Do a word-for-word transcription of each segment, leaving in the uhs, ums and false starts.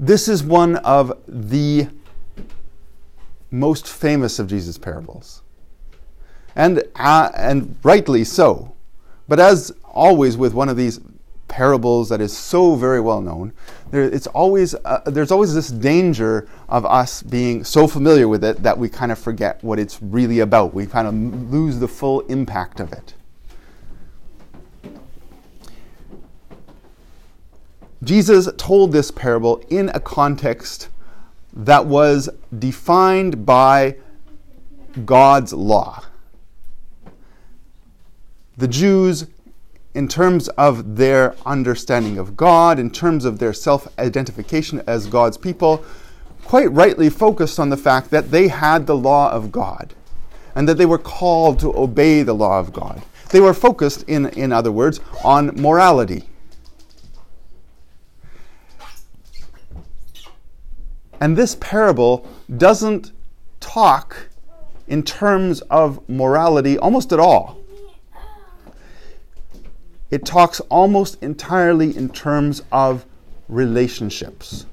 This is one of the most famous of Jesus' parables. And, uh, and rightly so. But as always with one of these parables that is so very well known, there, it's always uh, there's always this danger of us being so familiar with it that we kind of forget what it's really about. We kind of lose the full impact of it. Jesus told this parable in a context that was defined by God's law. The Jews, in terms of their understanding of God, in terms of their self-identification as God's people, quite rightly focused on the fact that they had the law of God and that they were called to obey the law of God. They were focused, in, in other words, on morality. And this parable doesn't talk in terms of morality almost at all. It talks almost entirely in terms of relationships.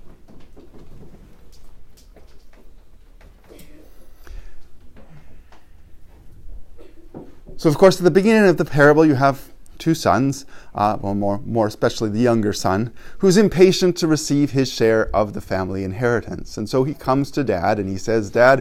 So, of course, at the beginning of the parable, you have two sons, uh, well, more, more especially the younger son, who's impatient to receive his share of the family inheritance. And so he comes to Dad and he says, Dad,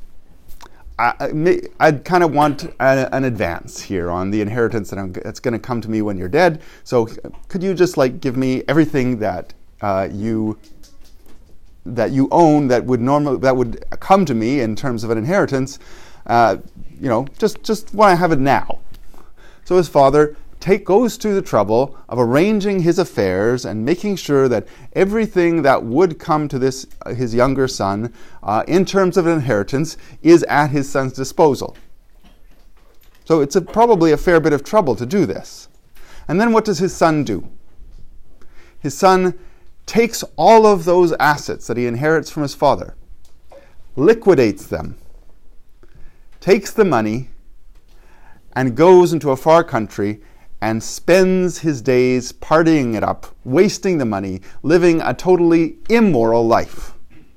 I, I'd kind of want a, an advance here on the inheritance that I'm, that's going to come to me when you're dead. So could you just like give me everything that uh, you that you own that would normally that would come to me in terms of an inheritance? Uh, you know, just just want to have it now. So his father take goes to the trouble of arranging his affairs and making sure that everything that would come to this uh, his younger son uh, in terms of an inheritance is at his son's disposal. So it's a, probably a fair bit of trouble to do this. And then what does his son do? His son takes all of those assets that he inherits from his father, liquidates them, takes the money, and goes into a far country and spends his days partying it up, wasting the money, living a totally immoral life.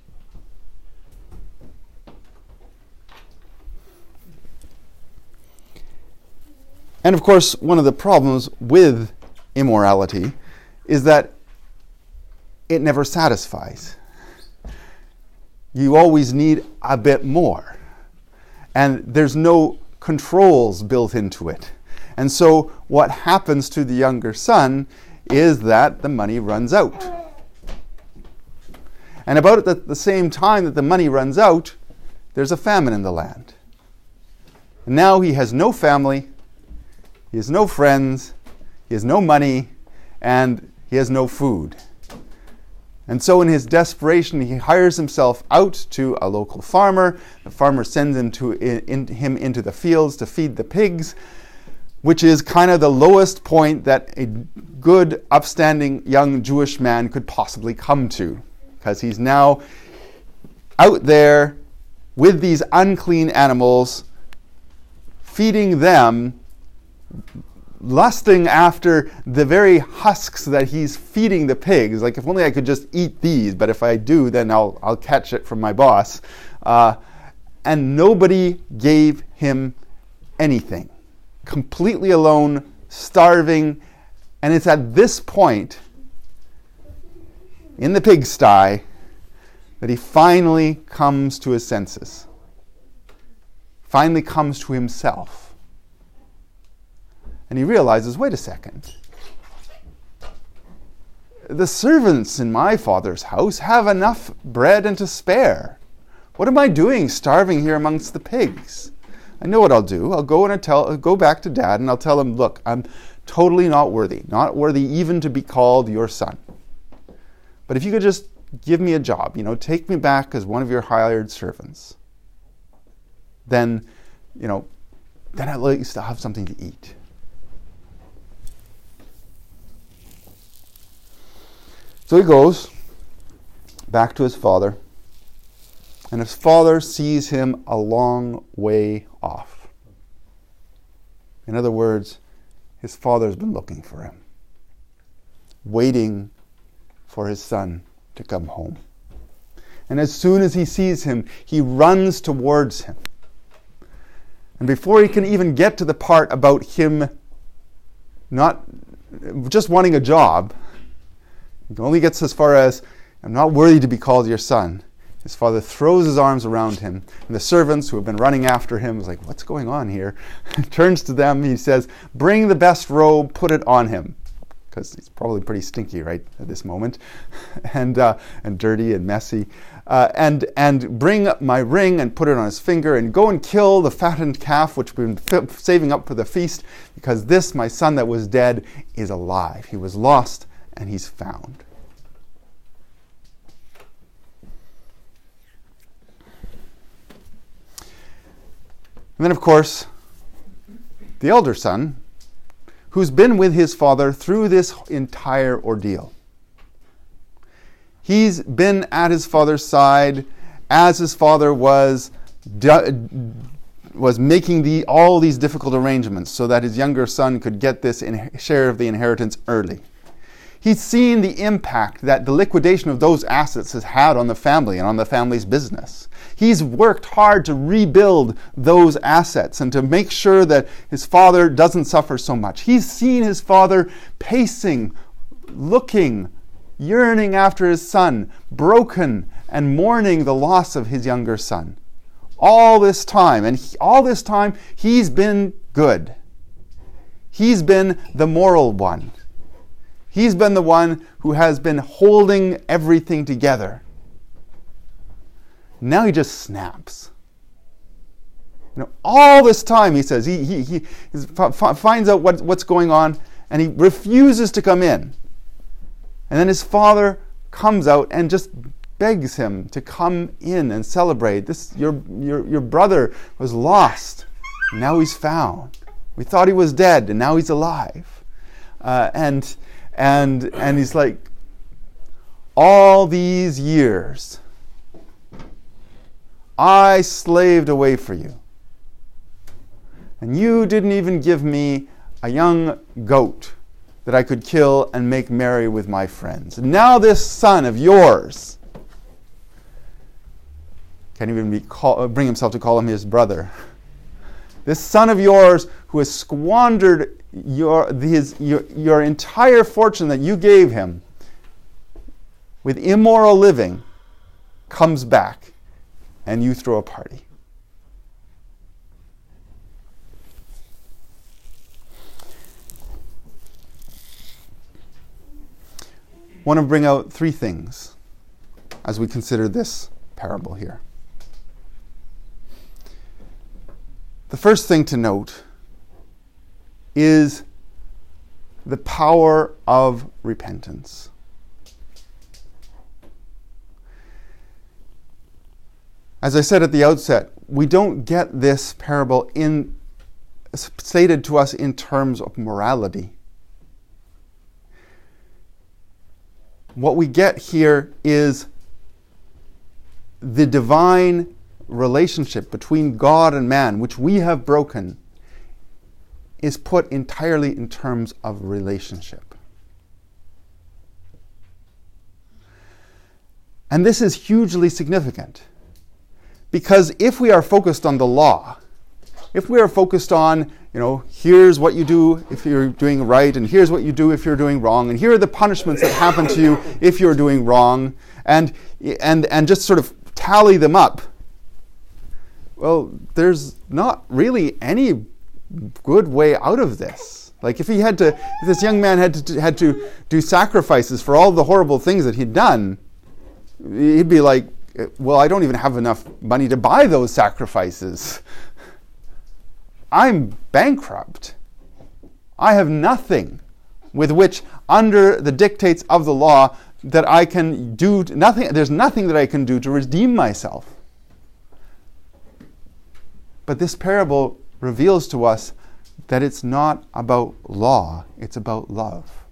And of course, one of the problems with immorality is that it never satisfies. You always need a bit more. And there's no controls built into it. And so what happens to the younger son is that the money runs out. And about at the same time that the money runs out, there's a famine in the land. And now he has no family, he has no friends, he has no money, and he has no food. And so in his desperation, he hires himself out to a local farmer. The farmer sends him, to, in, him into the fields to feed the pigs, which is kind of the lowest point that a good, upstanding young Jewish man could possibly come to. Because he's now out there with these unclean animals, feeding them, lusting after the very husks that he's feeding the pigs. Like, if only I could just eat these, but if I do, then I'll I'll catch it from my boss. Uh, and nobody gave him anything. Completely alone, starving, and it's at this point in the pigsty that he finally comes to his senses. Finally comes to himself. And he realizes, wait a second. The servants in my father's house have enough bread and to spare. What am I doing starving here amongst the pigs? I know what I'll do. I'll go and I'll tell, I'll go back to Dad and I'll tell him, look, I'm totally not worthy. Not worthy even to be called your son. But if you could just give me a job, you know, take me back as one of your hired servants, then, you know, then at least I'll have something to eat. So he goes back to his father, and his father sees him a long way off. In other words, his father's been looking for him, waiting for his son to come home. And as soon as he sees him, he runs towards him. And before he can even get to the part about him not just wanting a job, he only gets as far as, I'm not worthy to be called your son. His father throws his arms around him, and the servants who have been running after him is like, what's going on here? Turns to them, he says, bring the best robe, put it on him. Because he's probably pretty stinky right at this moment, and uh, and dirty and messy. Uh, and and bring my ring and put it on his finger, and go and kill the fattened calf which we've been f- saving up for the feast, because this, my son that was dead, is alive. He was lost, and he's found. And then, of course, the elder son, who's been with his father through this entire ordeal. He's been at his father's side as his father was was making the, all these difficult arrangements so that his younger son could get this in, share of the inheritance early. He's seen the impact that the liquidation of those assets has had on the family and on the family's business. He's worked hard to rebuild those assets and to make sure that his father doesn't suffer so much. He's seen his father pacing, looking, yearning after his son, broken and mourning the loss of his younger son. All this time, and he, all this time, he's been good. He's been the moral one. He's been the one who has been holding everything together. Now he just snaps. You know, all this time, he says, he, he, he f- finds out what, what's going on, and he refuses to come in. And then his father comes out and just begs him to come in and celebrate. This, your, your, your brother was lost, and now he's found. We thought he was dead, and now he's alive. Uh, and and and he's like, all these years, I slaved away for you. And you didn't even give me a young goat that I could kill and make merry with my friends. And now this son of yours can't even be call, bring himself to call him his brother. This son of yours who has squandered your, his, your, your entire fortune that you gave him with immoral living comes back, and you throw a party. I want to bring out three things as we consider this parable here. The first thing to note is the power of repentance. As I said at the outset, we don't get this parable in stated to us in terms of morality. What we get here is the divine relationship between God and man, which we have broken, is put entirely in terms of relationship. And this is hugely significant, because if we are focused on the law, if we are focused on, you know, here's what you do if you're doing right, and here's what you do if you're doing wrong, and here are the punishments that happen to you if you're doing wrong, and and and just sort of tally them up, well, there's not really any good way out of this. Like if he had to, if this young man had to had to do sacrifices for all the horrible things that he'd done, he'd be like, well, I don't even have enough money to buy those sacrifices. I'm bankrupt. I have nothing with which, under the dictates of the law, that I can do, nothing. There's nothing that I can do to redeem myself. But this parable reveals to us that it's not about law, it's about love.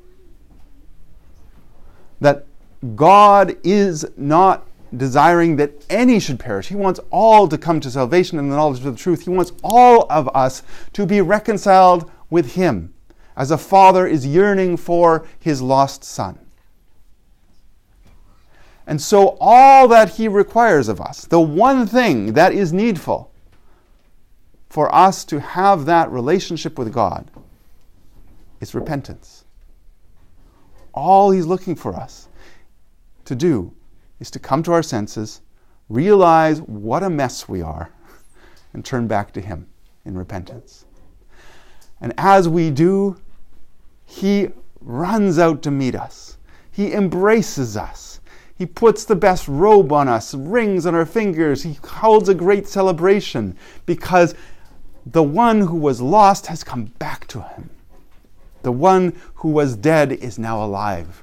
That God is not desiring that any should perish. He wants all to come to salvation and the knowledge of the truth. He wants all of us to be reconciled with Him, as a father is yearning for his lost son. And so all that he requires of us, the one thing that is needful for us to have that relationship with God, is repentance. All he's looking for us to do is to come to our senses, realize what a mess we are, and turn back to him in repentance. And as we do, he runs out to meet us. He embraces us. He puts the best robe on us, rings on our fingers. He holds a great celebration because the one who was lost has come back to him. The one who was dead is now alive.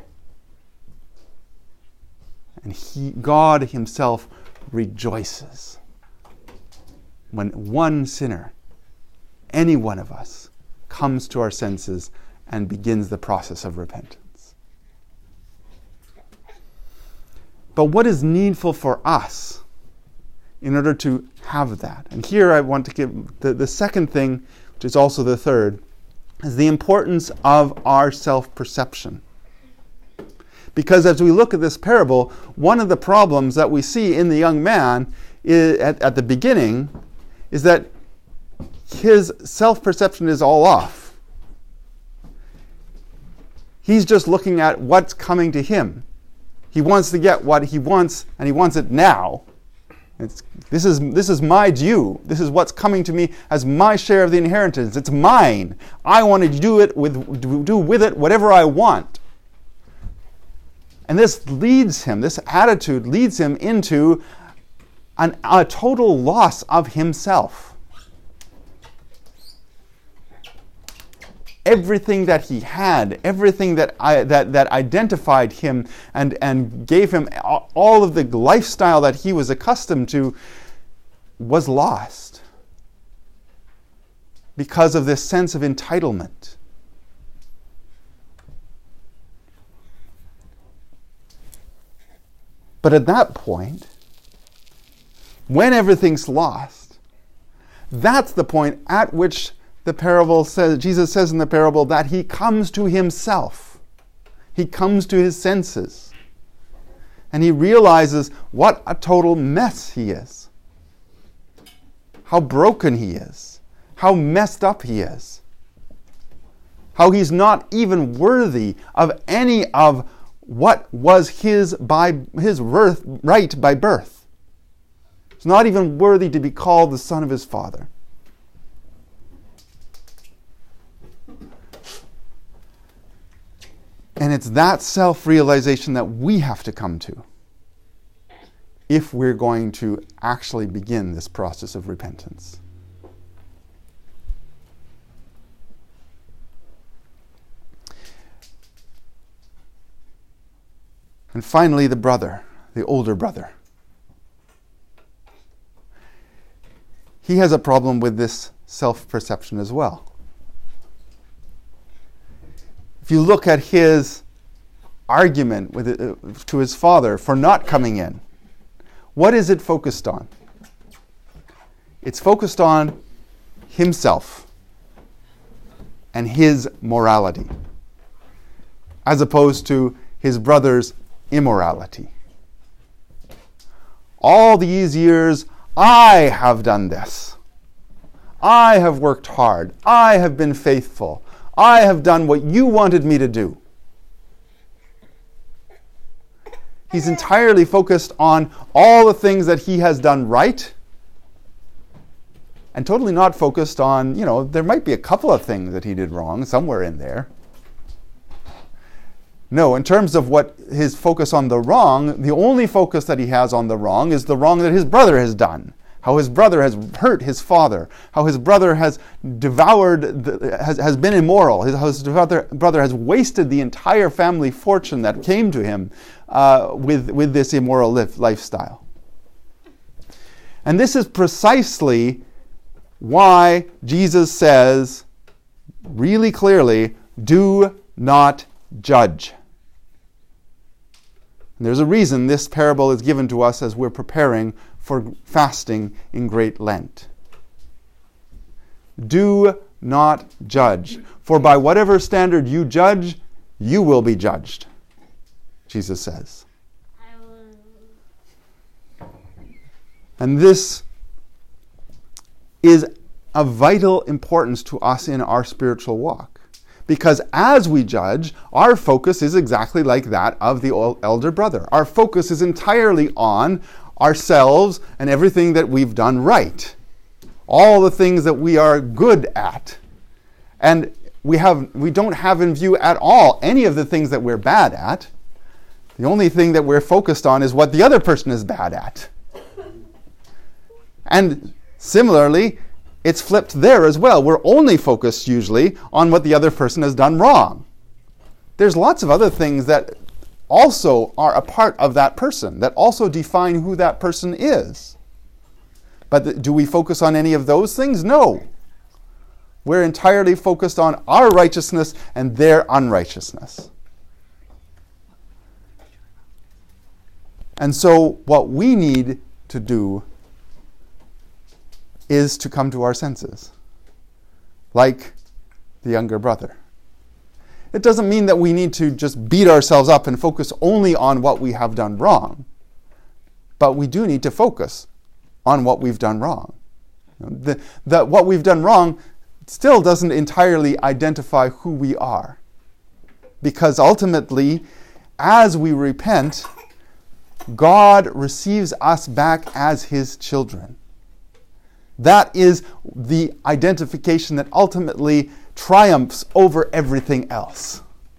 And he, God himself rejoices when one sinner, any one of us, comes to our senses and begins the process of repentance. But what is needful for us in order to have that? And here I want to give the, the second thing, which is also the third, is the importance of our self-perception. Because as we look at this parable, one of the problems that we see in the young man is, at, at the beginning is that his self-perception is all off. He's just looking at what's coming to him. He wants to get what he wants, and he wants it now. It's, this is this is my due. This is what's coming to me as my share of the inheritance. It's mine. I want to do it with do with it whatever I want. And this leads him. This attitude leads him into an, a total loss of himself. Everything that he had, everything that I, that that identified him and and gave him all of the lifestyle that he was accustomed to, was lost because of this sense of entitlement. But at that point, when everything's lost, that's the point at which the parable says, Jesus says in the parable, that he comes to himself. He comes to his senses. And he realizes what a total mess he is. How broken he is. How messed up he is. How he's not even worthy of any of what was his by his birth, right by birth. He's not even worthy to be called the son of his father. And it's that self-realization that we have to come to if we're going to actually begin this process of repentance. And finally, the brother, the older brother. He has a problem with this self-perception as well. If you look at his argument with it, uh, to his father for not coming in, what is it focused on? It's focused on himself and his morality, as opposed to his brother's immorality. All these years, I have done this. I have worked hard. I have been faithful. I have done what you wanted me to do. He's entirely focused on all the things that he has done right, and totally not focused on, you know, there might be a couple of things that he did wrong somewhere in there. No, in terms of what his focus on the wrong, the only focus that he has on the wrong is the wrong that his brother has done. How his brother has hurt his father. How his brother has devoured, the, has, has been immoral. His, his brother, brother has wasted the entire family fortune that came to him uh, with, with this immoral life, lifestyle. And this is precisely why Jesus says really clearly, do not judge. And there's a reason this parable is given to us as we're preparing for fasting in Great Lent. Do not judge, for by whatever standard you judge, you will be judged, Jesus says. And this is of vital importance to us in our spiritual walk. Because as we judge, our focus is exactly like that of the elder brother. Our focus is entirely on ourselves and everything that we've done right. All the things that we are good at. And we have we don't have in view at all any of the things that we're bad at. The only thing that we're focused on is what the other person is bad at. And similarly, it's flipped there as well. We're only focused usually on what the other person has done wrong. There's lots of other things that also are a part of that person, that also define who that person is. But th- do we focus on any of those things? No. We're entirely focused on our righteousness and their unrighteousness. And so what we need to do is to come to our senses, like the younger brother. It doesn't mean that we need to just beat ourselves up and focus only on what we have done wrong, but we do need to focus on what we've done wrong. The, the, what we've done wrong still doesn't entirely identify who we are, because ultimately, as we repent, God receives us back as His children. That is the identification that ultimately triumphs over everything else.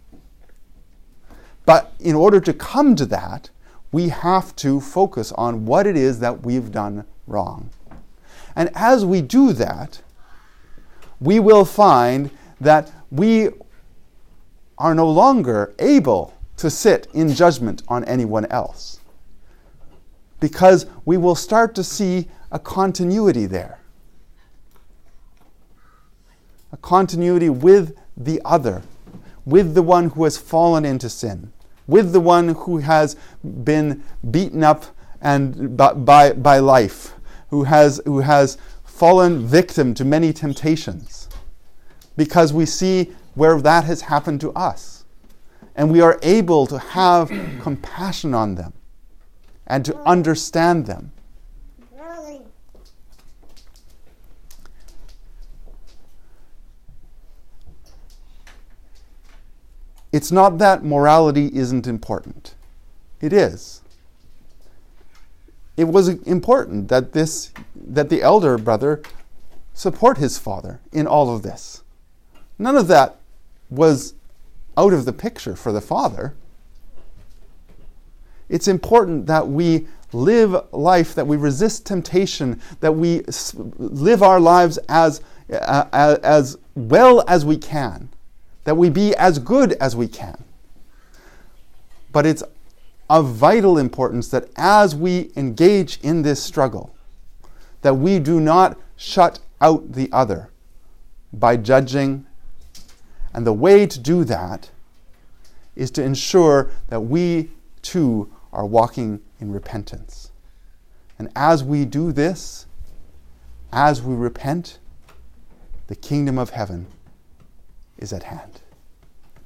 But in order to come to that, we have to focus on what it is that we've done wrong. And as we do that, we will find that we are no longer able to sit in judgment on anyone else, because we will start to see a continuity there. A continuity with the other, with the one who has fallen into sin, with the one who has been beaten up and by, by, by life, who has, who has fallen victim to many temptations, because we see where that has happened to us. And we are able to have compassion on them and to understand them. It's not that morality isn't important. It is. It was important that this, that the elder brother support his father in all of this. None of that was out of the picture for the father. It's important that we live life, that we resist temptation, that we live our lives as, uh, as well as we can, that we be as good as we can. But it's of vital importance that as we engage in this struggle, that we do not shut out the other by judging. And the way to do that is to ensure that we too are walking in repentance. And as we do this, as we repent, the kingdom of heaven is at hand.